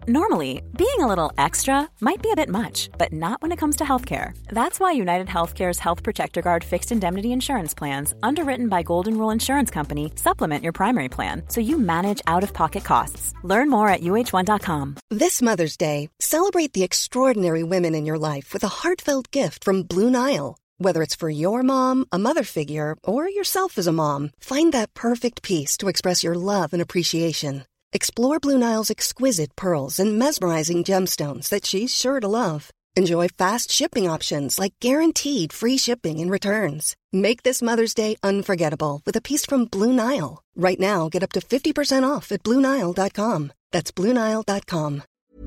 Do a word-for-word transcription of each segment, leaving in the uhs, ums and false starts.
Normally, being a little extra might be a bit much, but not when it comes to healthcare. That's why United Healthcare's Health Protector Guard fixed indemnity insurance plans, underwritten by Golden Rule Insurance Company, supplement your primary plan so you manage out-of-pocket costs. Learn more at U H one dot com. This Mother's Day, celebrate the extraordinary women in your life with a heartfelt gift from Blue Nile. Whether it's for your mom, a mother figure, or yourself as a mom, find that perfect piece to express your love and appreciation. Explore Blue Nile's exquisite pearls and mesmerizing gemstones that she's sure to love. Enjoy fast shipping options like guaranteed free shipping and returns. Make this Mother's Day unforgettable with a piece from Blue Nile. Right now, get up to fifty percent off at Blue Nile dot com. That's Blue Nile dot com.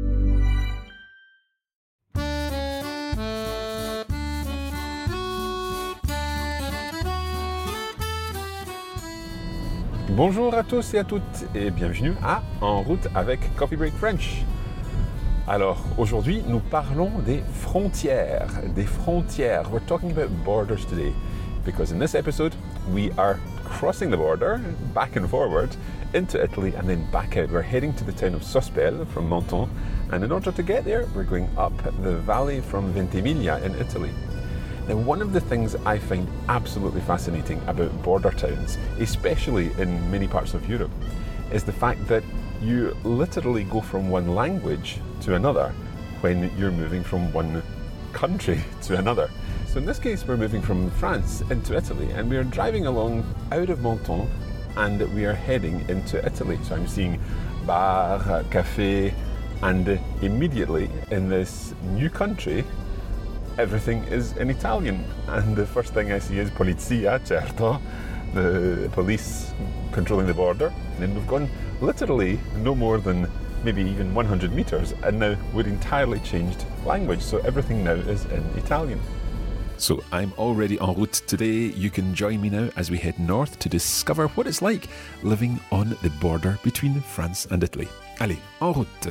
Bonjour à tous et à toutes et bienvenue à En route avec Coffee Break French. Alors aujourd'hui nous parlons des frontières, des frontières. We're talking about borders today because in this episode we are crossing the border back and forward into Italy and then back out. We're heading to the town of Sospel from Menton, and in order to get there we're going up the valley from Ventimiglia in Italy. Now, one of the things I find absolutely fascinating about border towns, especially in many parts of Europe, is the fact that you literally go from one language to another when you're moving from one country to another. So in this case, we're moving from France into Italy, and we are driving along out of Menton, and we are heading into Italy. So I'm seeing bar, café, and immediately in this new country, everything is in Italian, and the first thing I see is Polizia, certo, the police controlling the border. And then we've gone literally no more than maybe even one hundred meters, and now we're entirely changed language, so everything now is in Italian. So I'm already en route today. You can join me now as we head north to discover what it's like living on the border between France and Italy. Allez, en route!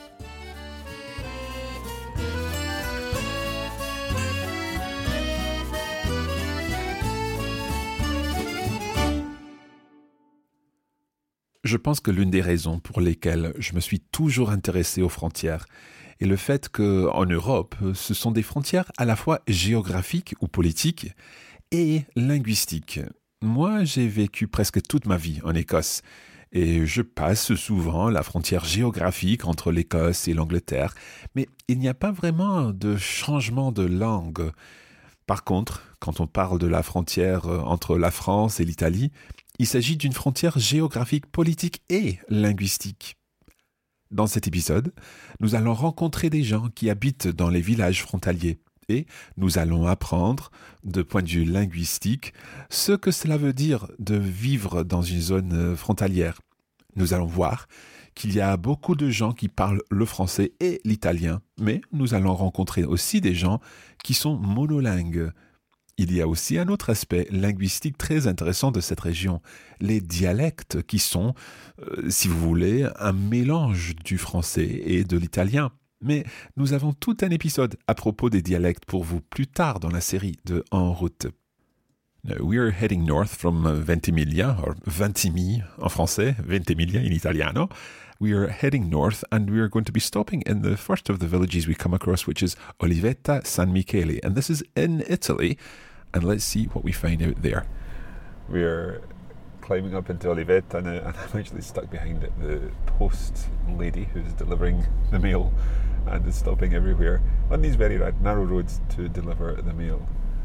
Je pense que l'une des raisons pour lesquelles je me suis toujours intéressé aux frontières est le fait qu'en Europe, ce sont des frontières à la fois géographiques ou politiques et linguistiques. Moi, j'ai vécu presque toute ma vie en Écosse et je passe souvent la frontière géographique entre l'Écosse et l'Angleterre, mais il n'y a pas vraiment de changement de langue. Par contre, quand on parle de la frontière entre la France et l'Italie, il s'agit d'une frontière géographique, politique et linguistique. Dans cet épisode, nous allons rencontrer des gens qui habitent dans les villages frontaliers et nous allons apprendre, de point de vue linguistique, ce que cela veut dire de vivre dans une zone frontalière. Nous allons voir qu'il y a beaucoup de gens qui parlent le français et l'italien, mais nous allons rencontrer aussi des gens qui sont monolingues. Il y a aussi un autre aspect linguistique très intéressant de cette région, les dialectes qui sont, euh, si vous voulez, un mélange du français et de l'italien. Mais nous avons tout un épisode à propos des dialectes pour vous plus tard dans la série de En route. Now, we are heading north from Ventimiglia, or Ventimiglia en français, Ventimiglia in italiano. We are heading north and we are going to be stopping in the first of the villages we come across, which is Olivetta San Michele. And this is in Italy. And let's see what we find out there. We're climbing up into Olivetta now, and I'm actually stuck behind it, the post lady who's delivering the mail and is stopping everywhere on these very narrow roads to deliver the mail.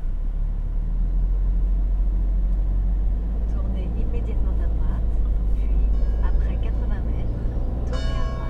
Tournez immédiatement à droite, puis après quatre-vingts mètres, tournez à droite.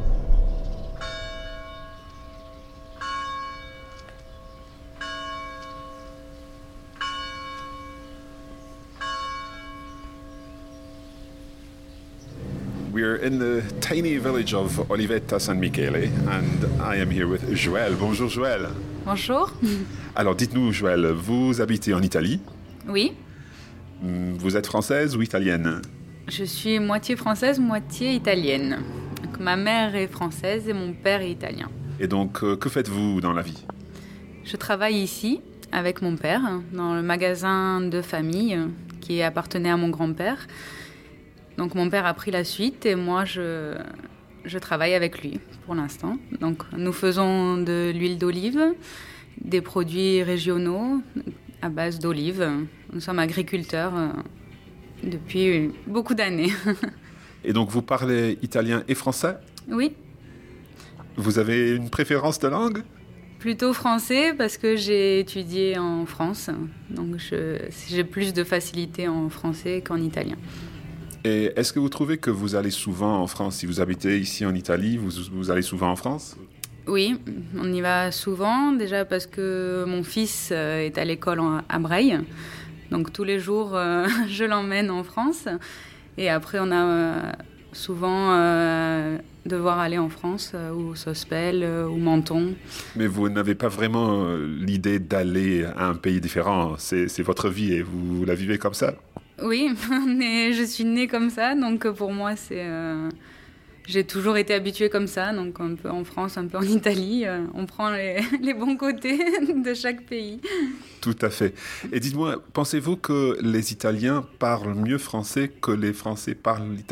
We're in the tiny village of Olivetta San Michele, and I am here with Joëlle. Bonjour Joëlle. Bonjour. Alors dites-nous Joëlle, vous habitez en Italie? Oui. Vous êtes française ou italienne? Je suis moitié française, moitié italienne. Donc, ma mère est française et mon père est italien. Et donc, euh, que faites-vous dans la vie? Je travaille ici avec mon père dans le magasin de famille qui appartenait à mon grand-père. Donc mon père a pris la suite et moi je, je travaille avec lui pour l'instant. Donc, nous faisons de l'huile d'olive, des produits régionaux à base d'olive. Nous sommes agriculteurs euh, depuis beaucoup d'années. Et donc, vous parlez italien et français ? Oui. Vous avez une préférence de langue ? Plutôt français parce que j'ai étudié en France. Donc, je, j'ai plus de facilité en français qu'en italien. Et est-ce que vous trouvez que vous allez souvent en France ? Si vous habitez ici en Italie, vous, vous allez souvent en France ? Oui, on y va souvent. Déjà parce que mon fils est à l'école à Breil. Donc tous les jours, euh, je l'emmène en France. Et après, on a euh, souvent euh, devoir aller en France, euh, ou Sospel, euh, ou Menton. Mais vous n'avez pas vraiment euh, l'idée d'aller à un pays différent. C'est, c'est votre vie et vous la vivez comme ça ? Oui, mais je suis née comme ça. Donc pour moi, c'est... Euh, j'ai toujours été habituée comme ça. Donc un peu en France, un peu en Italie. Euh, on prend les, les bons côtés de chaque pays. Tout à fait. Et dites-moi, pensez-vous que les Italiens parlent mieux français que les Français parlent italien ?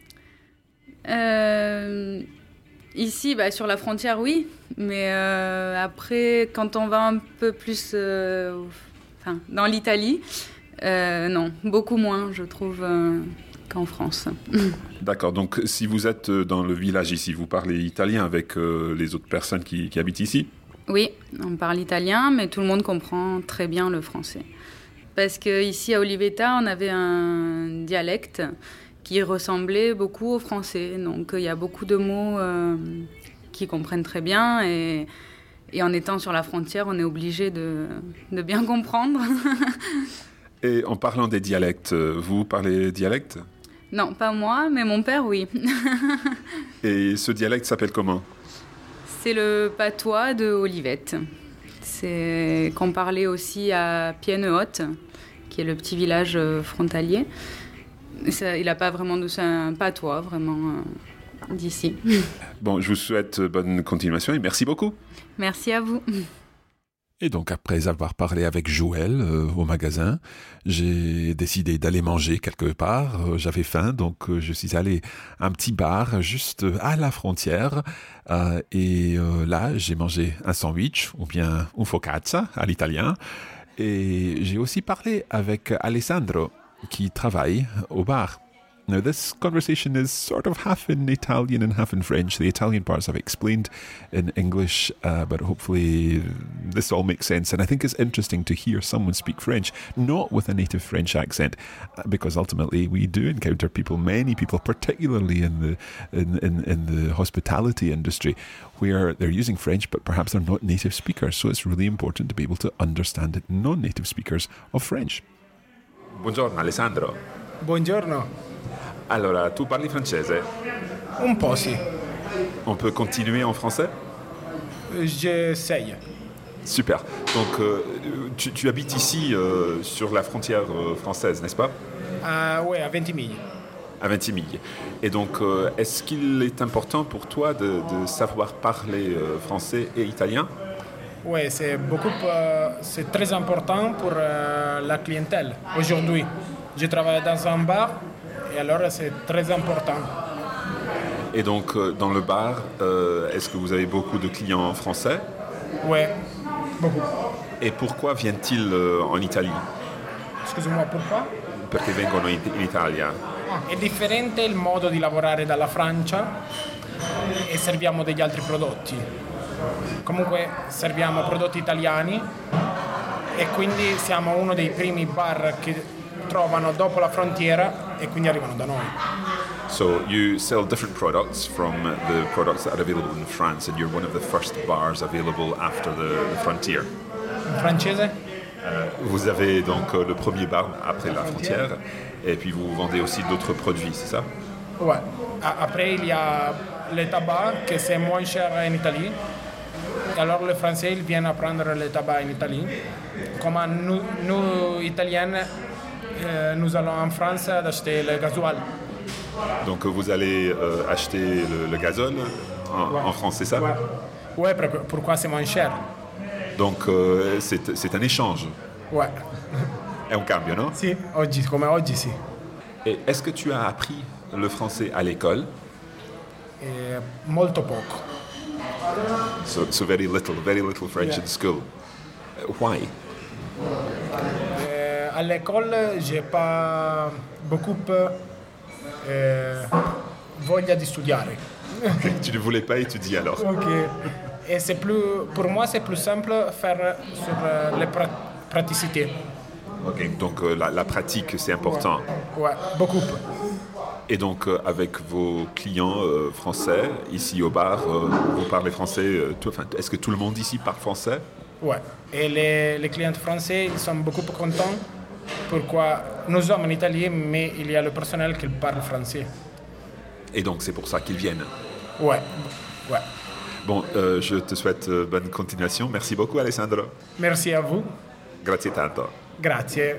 euh, Ici, bah, sur la frontière, oui. Mais euh, après, quand on va un peu plus euh, enfin, dans l'Italie, euh, non, beaucoup moins, je trouve, euh, qu'en France. D'accord. Donc, si vous êtes dans le village ici, vous parlez italien avec euh, les autres personnes qui, qui habitent ici ? Oui, on parle italien, mais tout le monde comprend très bien le français. Parce qu'ici, à Olivetta, on avait un dialecte qui ressemblait beaucoup au français. Donc, il y a beaucoup de mots euh, qui comprennent très bien. Et, et en étant sur la frontière, on est obligé de, de bien comprendre. Et en parlant des dialectes, vous parlez dialecte ? Non, pas moi, mais mon père, oui. Et ce dialecte s'appelle comment ? C'est le patois de Olivette. C'est qu'on parlait aussi à Pienne-Haute, qui est le petit village frontalier. Ça, il n'a pas vraiment de... C'est un patois, vraiment, euh, d'ici. Bon, je vous souhaite bonne continuation et merci beaucoup. Merci à vous. Et donc, après avoir parlé avec Joël euh, au magasin, j'ai décidé d'aller manger quelque part. Euh, j'avais faim, donc euh, je suis allé à un petit bar juste à la frontière. Euh, et euh, là, j'ai mangé un sandwich, ou bien un focaccia à l'italien. Et j'ai aussi parlé avec Alessandro, qui travaille au bar. Now, this conversation is sort of half in Italian and half in French. The Italian parts I've explained in English, uh, but hopefully this all makes sense. And I think it's interesting to hear someone speak French, not with a native French accent, because ultimately we do encounter people, many people, particularly in the in, in, in the hospitality industry, where they're using French, but perhaps they're not native speakers. So it's really important to be able to understand non-native speakers of French. Buongiorno Alessandro. Buongiorno. Allora, tu parli francese? Un po' sì. On peut continuer en français? J'essaye. Super. Donc, euh, tu, tu habites ici, euh, sur la frontière euh, française, n'est-ce pas? Ah oui, à Ventimiglia. À Ventimiglia. Et donc, euh, est-ce qu'il est important pour toi de, de savoir parler euh, français et italien? Oui, c'est beaucoup, euh, c'est très important pour euh, la clientèle aujourd'hui. Je travaille dans un bar et alors c'est très important. Et donc, euh, dans le bar, euh, est-ce que vous avez beaucoup de clients français? Oui, beaucoup. Et pourquoi viennent-ils euh, en Italie? Excuse-moi, pourquoi? Perché vengono in, in Italia? Ah, è differente il modo di lavorare dalla Francia e serviamo degli altri prodotti. Comunque serviamo prodotti italiani e quindi siamo uno dei primi bar che trovano dopo la frontiera e quindi arrivano da noi. So you sell different products from the products that are available in France, and you're one of the first bars available after the, the frontier. In francese? Euh, vous avez donc euh, le premier bar après la frontière, et puis vous vendez aussi d'autres produits, c'est ça? Ouais. Après, il y a le tabac, que c'est moins cher en Italie. Et alors, les Français, ils viennent prendre le tabac en Italie. Comme nous, nous Italiens, euh, nous allons en France acheter le gasoil. Donc vous allez euh, acheter le, le gazole en, ouais. en France, c'est ça? Ouais, ouais, pourquoi c'est moins cher? Donc euh, c'est, c'est un échange? Ouais. È un cambio, non? Sì, oggi, come oggi sì. Et est-ce que tu as appris le français à l'école? eh, molto poco. So, so very little, very little French Yeah. in school. Uh, why? Eh, à l'école, j'ai pas beaucoup eh, voglia di studiare. Tu ne voulais pas étudier alors? Ok. Et c'est plus, pour moi, c'est plus simple faire sur euh, les pra- praticités. Ok. Donc euh, la, la pratique, c'est important. Ouais, beaucoup. Et donc euh, avec vos clients euh, français, ici au bar, euh, vous parlez français, euh, tout, enfin, est-ce que tout le monde ici parle français? Ouais. Et les, les clients français, ils sont beaucoup contents. Pourquoi nous sommes en Italie, mais il y a le personnel qui parle français. Et donc c'est pour ça qu'ils viennent. Ouais. Ouais. Bon, euh, je te souhaite euh, bonne continuation. Merci beaucoup Alessandro. Merci à vous. Grazie tanto. Grazie.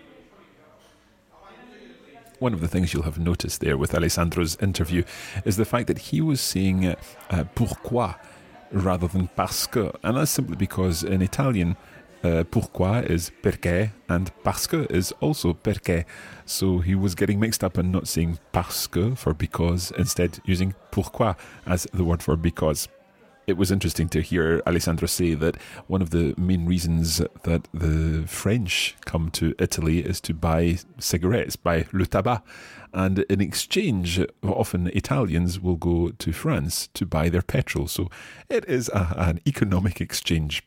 One of the things you'll have noticed there with Alessandro's interview is the fact that he was saying uh, uh, pourquoi rather than parce que. And that's simply because in Italian, uh, pourquoi is perché and parce que is also perché. So he was getting mixed up and not saying parce que for because, instead using pourquoi as the word for because. It was interesting to hear Alessandro say that one of the main reasons that the French come to Italy is to buy cigarettes, buy le tabac. And in exchange, often Italians will go to France to buy their petrol. So it is a, an economic exchange.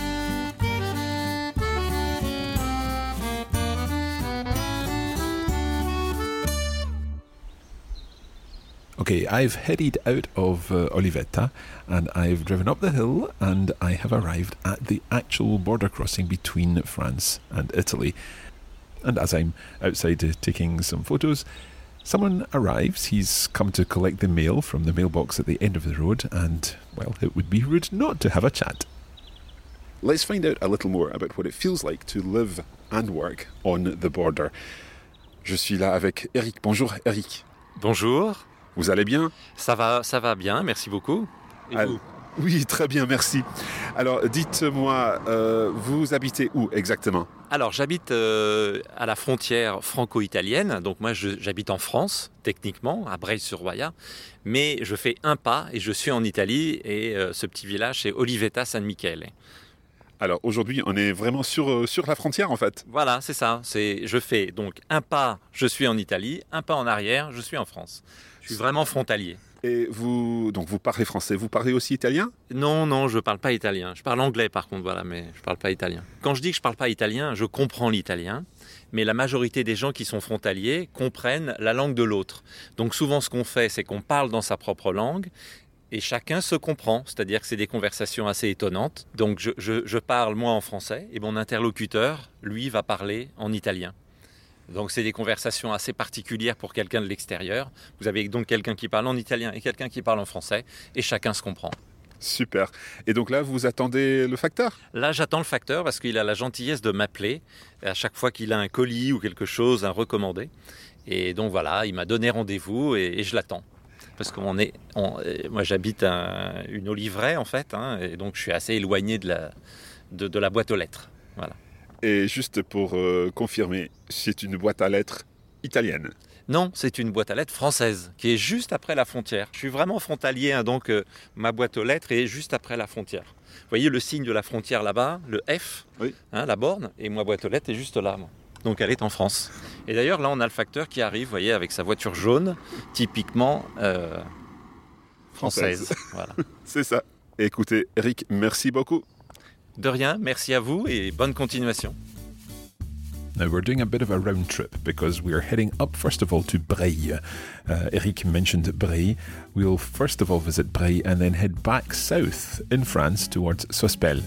Okay, I've headed out of uh, Olivetta and I've driven up the hill and I have arrived at the actual border crossing between France and Italy. And as I'm outside uh, taking some photos, someone arrives. He's come to collect the mail from the mailbox at the end of the road and, well, it would be rude not to have a chat. Let's find out a little more about what it feels like to live and work on the border. Je suis là avec Eric. Bonjour Eric. Bonjour. Vous allez bien? Ça va, ça va bien, merci beaucoup. Et Ah, vous? Oui, très bien, merci. Alors, dites-moi, euh, vous habitez où exactement? Alors, j'habite euh, à la frontière franco-italienne. Donc, moi, je- j'habite en France, techniquement, à Breil-sur-Roya. Mais je fais un pas et je suis en Italie. Et euh, ce petit village, c'est Olivetta San Michele. Alors, aujourd'hui, on est vraiment sur, euh, sur la frontière, en fait. Voilà, c'est ça. C'est, je fais donc un pas, je suis en Italie. Un pas en arrière, je suis en France. Je suis vraiment frontalier. Et vous, donc, vous parlez français, vous parlez aussi italien? Non, non, je parle pas italien. Je parle anglais par contre, voilà, mais je parle pas italien. Quand je dis que je parle pas italien, je comprends l'italien, mais la majorité des gens qui sont frontaliers comprennent la langue de l'autre. Donc souvent, ce qu'on fait, c'est qu'on parle dans sa propre langue et chacun se comprend, c'est-à-dire que c'est des conversations assez étonnantes. Donc je, je, je parle moi en français et mon interlocuteur, lui, va parler en italien. Donc c'est des conversations assez particulières pour quelqu'un de l'extérieur. Vous avez donc quelqu'un qui parle en italien et quelqu'un qui parle en français et chacun se comprend. Super. Et donc là, vous attendez le facteur? Là, j'attends le facteur parce qu'il a la gentillesse de m'appeler à chaque fois qu'il a un colis ou quelque chose, un recommandé. Et donc voilà, il m'a donné rendez-vous et, et je l'attends. Parce qu'on est, on- euh, moi j'habite un- une oliveraie en fait, hein, et donc je suis assez éloigné de la, de, de la boîte aux lettres. Voilà. Et juste pour euh, confirmer, c'est une boîte à lettres italienne. Non, c'est une boîte à lettres française qui est juste après la frontière. Je suis vraiment frontalier, hein, donc euh, ma boîte aux lettres est juste après la frontière. Vous voyez le signe de la frontière là-bas, le F, Oui. hein, la borne, et ma boîte aux lettres est juste là. moi. Donc elle est en France. Et d'ailleurs là on a le facteur qui arrive, vous voyez, avec sa voiture jaune, typiquement euh, française. Voilà. C'est ça. Écoutez, Eric, merci beaucoup. De rien, merci à vous et bonne continuation. Now, we're doing a bit of a round trip because we are heading up, first of all, to Breil. Uh, Eric mentioned Breil. We'll first of all visit Breil and then head back south in France towards Sospel.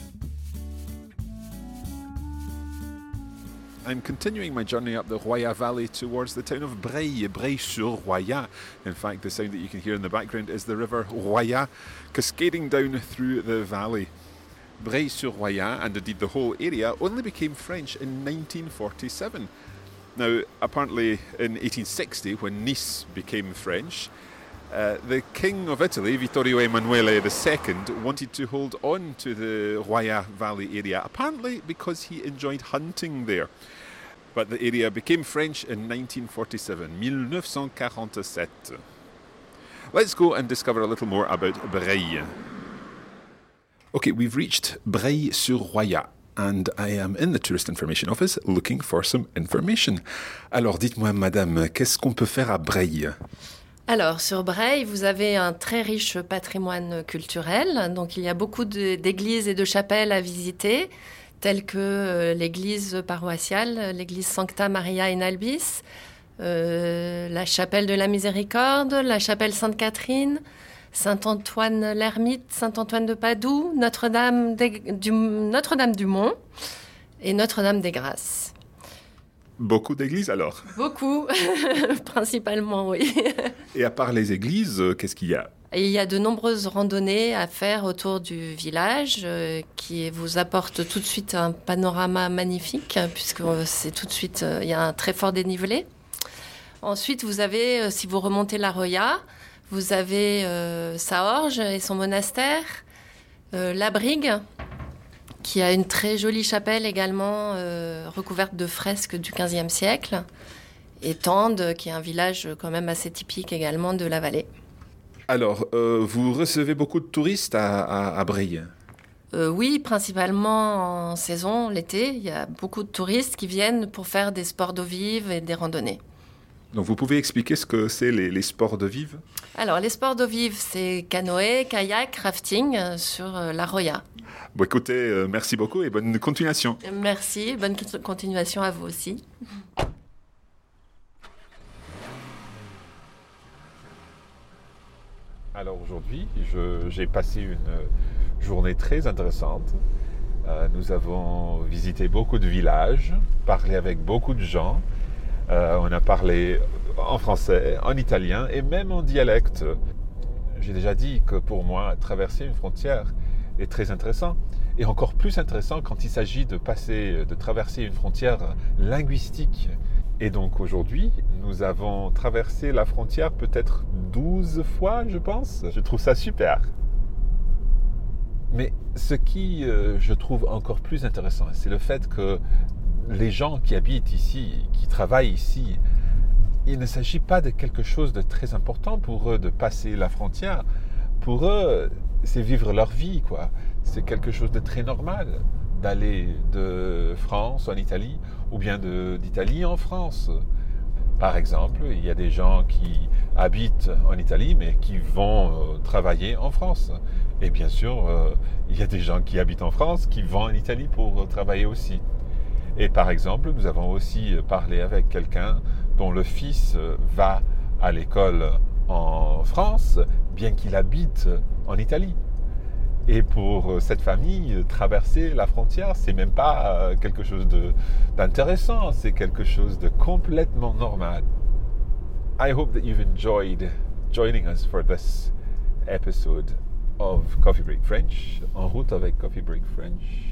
I'm continuing my journey up the Roya Valley towards the town of Breil, Breil-sur-Roya. In fact, the sound that you can hear in the background is the river Roya cascading down through the valley. Breil-sur-Roya, and indeed the whole area, only became French in nineteen forty-seven. Now, apparently in eighteen sixty, when Nice became French, uh, the King of Italy, Vittorio Emanuele the Second, wanted to hold on to the Roya Valley area, apparently because he enjoyed hunting there. But the area became French in nineteen forty-seven, mille neuf cent quarante-sept. let's go and discover a little more about Breil. Okay, we've reached Breil-sur-Roya, and I am in the Tourist Information Office looking for some information. Alors, dites-moi, madame, qu'est-ce qu'on peut faire à Breil? Alors, sur Breil, vous avez un très riche patrimoine culturel. Donc, il y a beaucoup de, d'églises et de chapelles à visiter, telles que euh, l'église paroissiale, l'église Sancta Maria in Albis, euh, la chapelle de la Miséricorde, la chapelle Sainte-Catherine, Saint-Antoine l'Ermite, Saint-Antoine de Padoue, Notre-Dame des, du, Notre-Dame du Mont et Notre-Dame des Grâces. Beaucoup d'églises alors? Beaucoup, principalement, oui. Et à part les églises, qu'est-ce qu'il y a? Et il y a de nombreuses randonnées à faire autour du village euh, qui vous apportent tout de suite un panorama magnifique, puisque c'est tout de suite, euh, il y a un très fort dénivelé. Ensuite, vous avez, euh, si vous remontez la Roya, vous avez euh, Saorge et son monastère, euh, La Brigue, qui a une très jolie chapelle également euh, recouverte de fresques du quinzième siècle, et Tende, qui est un village quand même assez typique également de la vallée. Alors, euh, vous recevez beaucoup de touristes à, à, à Breil? euh, Oui, principalement en saison, l'été. Il y a beaucoup de touristes qui viennent pour faire des sports d'eau vive et des randonnées. Donc, vous pouvez expliquer ce que c'est les, les sports d'eau vive? Alors, les sports d'eau vive, c'est canoë, kayak, rafting euh, sur euh, la Roya. Bon, écoutez, euh, merci beaucoup et bonne continuation. Merci, bonne continuation à vous aussi. Alors aujourd'hui, je, j'ai passé une journée très intéressante. Euh, nous avons visité beaucoup de villages, parlé avec beaucoup de gens. Euh, on a parlé en français, en italien et même en dialecte. J'ai déjà dit que pour moi, traverser une frontière est très intéressant. Et encore plus intéressant quand il s'agit de passer, de traverser une frontière linguistique. Et donc aujourd'hui, nous avons traversé la frontière peut-être douze fois, je pense. Je trouve ça super. Mais ce qui, euh, je trouve encore plus intéressant, c'est le fait que les gens qui habitent ici, qui travaillent ici, il ne s'agit pas de quelque chose de très important pour eux de passer la frontière. Pour eux, c'est vivre leur vie, quoi. C'est quelque chose de très normal d'aller de France en Italie ou bien de, d'Italie en France. Par exemple, il y a des gens qui habitent en Italie mais qui vont euh, travailler en France. Et bien sûr, euh, il y a des gens qui habitent en France qui vont en Italie pour euh, travailler aussi. Et par exemple, nous avons aussi parlé avec quelqu'un dont le fils va à l'école en France, bien qu'il habite en Italie. Et pour cette famille, traverser la frontière, c'est même pas quelque chose de, d'intéressant, c'est quelque chose de complètement normal. I hope that you've enjoyed joining us for this episode of Coffee Break French, En route avec Coffee Break French.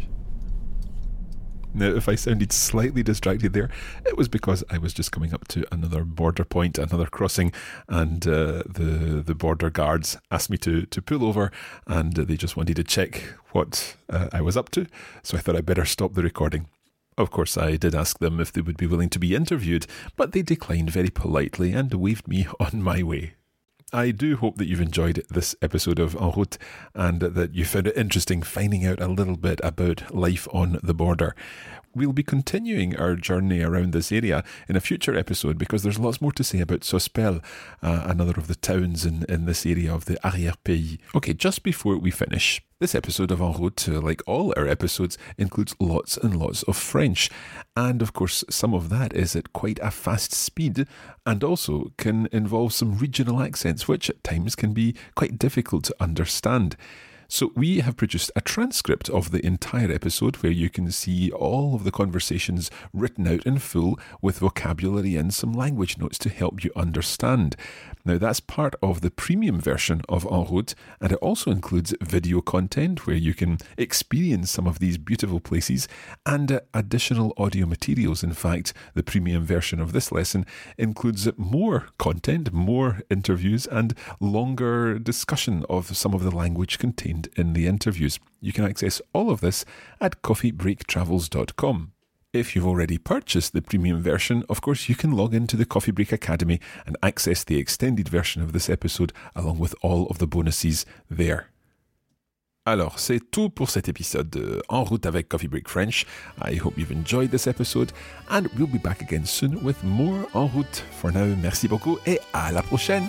Now, if I sounded slightly distracted there, it was because I was just coming up to another border point, another crossing, and uh, the the border guards asked me to to pull over, and they just wanted to check what uh, I was up to. So I thought I'd better stop the recording. Of course, I did ask them if they would be willing to be interviewed, but they declined very politely and waved me on my way. I do hope that you've enjoyed this episode of En route and that you found it interesting finding out a little bit about life on the border. We'll be continuing our journey around this area in a future episode because there's lots more to say about Sospel, uh, another of the towns in, in this area of the Arrière-Pays. Okay, just before we finish, this episode of En route, uh, like all our episodes, includes lots and lots of French. And of course, some of that is at quite a fast speed and also can involve some regional accents, which at times can be quite difficult to understand. So we have produced a transcript of the entire episode where you can see all of the conversations written out in full with vocabulary and some language notes to help you understand. Now that's part of the premium version of En route, and it also includes video content where you can experience some of these beautiful places and uh, additional audio materials. In fact, the premium version of this lesson includes more content, more interviews, and longer discussion of some of the language contained in the interviews. You can access all of this at coffee break travels dot com. If you've already purchased the premium version, of course, you can log into the Coffee Break Academy and access the extended version of this episode along with all of the bonuses there. Alors, c'est tout pour cet épisode de En route avec Coffee Break French. I hope you've enjoyed this episode and we'll be back again soon with more En route. For now, merci beaucoup et à la prochaine!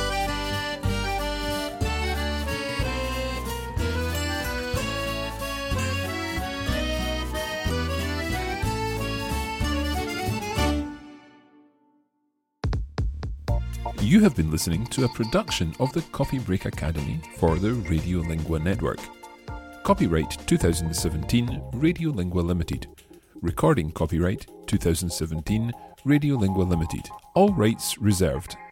You have been listening to a production of the Coffee Break Academy for the Radiolingua Network. Copyright twenty seventeen Radiolingua Limited. Recording copyright twenty seventeen Radiolingua Limited. All rights reserved.